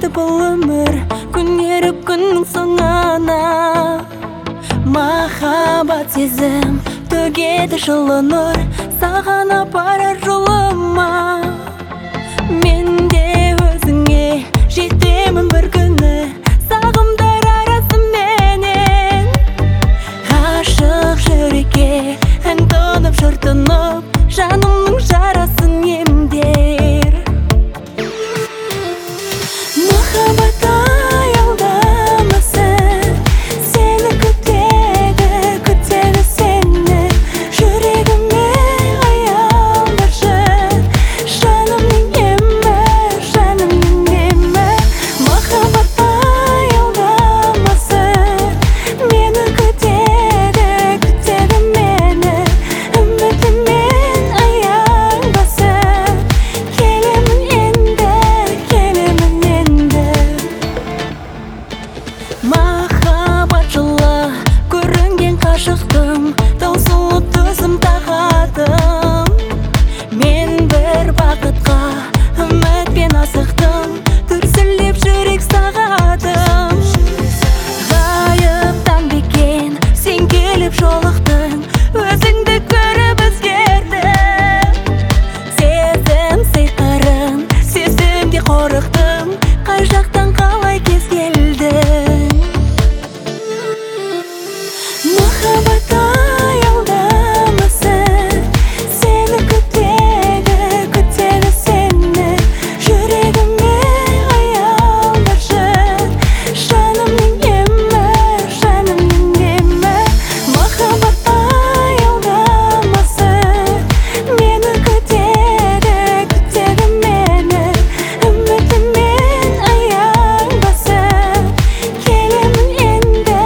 жетеді бұл өмір күнеріп күннің соңына. Махаббат сезім төгеді жылы нұр саған апарар жолыма. Мен де өзіңе жетемін бір күні сағымдар арасыменен. Ғашық жүрекке ән тұнып жыр тұнып жанымның жарасын емдер. Махаббат аялдамасын, сені күтеді сені. Жүрегіме аялдашы, жанымның емі. Махаббат аялдамасын, мені күтеді мені. Үмітімен аялдасын, келемін енді. Махаббат жылы көрінген қашықтым, таусылып төзім тағадым. Мен бір бақытқа үмітпен асықтым, дүрсілдеп жүрек сағадым. Ғайыптан бекен сен келіп жолықтың, өзіңді көріп өзгердім. Сезім сиқырын сезімде қорықтым, қай жақтан қалай кез келдің. Махаббат аялдамасын, сені күтеді сені. Жүрегіме аялдашы, жанымның емі. Махаббат аялдамасын, мені күтеді мені. Үмітімен аялдасын, келемін енді.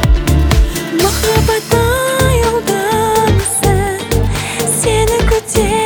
Махаббат аялдамасын, сені күтеді